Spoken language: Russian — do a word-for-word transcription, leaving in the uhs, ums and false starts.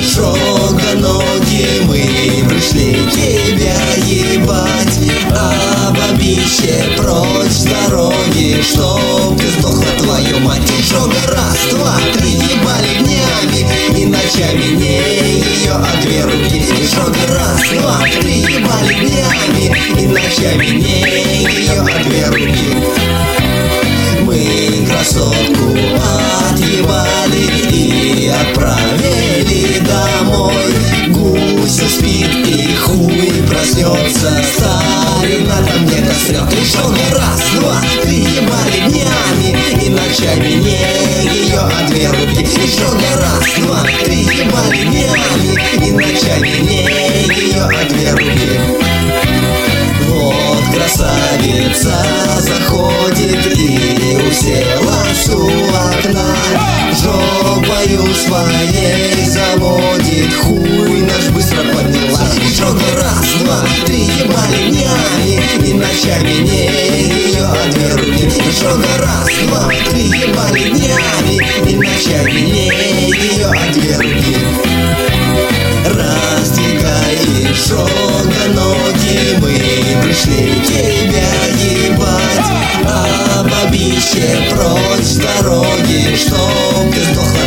Шогоноги, мы пришли тебя ебать, а бабище прочь с дороги, чтоб ты сдохла, твою мать. Шога раз, два, три, ебали днями и ночами, не ее, а две руки. Шога раз, два, три, ебали днями и ночами, не ее, а две руки. Мы красотку отъебали и отправили домой. Гусь спит и хуй проснется, старина там где-то срет. И шога раз, два, три, ебали днями и ночами, не ее, а две руки. И шога раз, два, три, ебали днями и ночами, не ее, а две руки. Вот красавица заходит и уселась у окна, жопою своей заводит, хуй наш быстро подняла. И шога раз, два, три, ебали днями и ночами, не ее, а две руки. И шога раз, два, три, ебали днями и ночами, не ее, а две руки. Раздвигай, шога ноги, мы пришли тебя ебать, а бабище прочь с дороги, чтоб ты сдохла,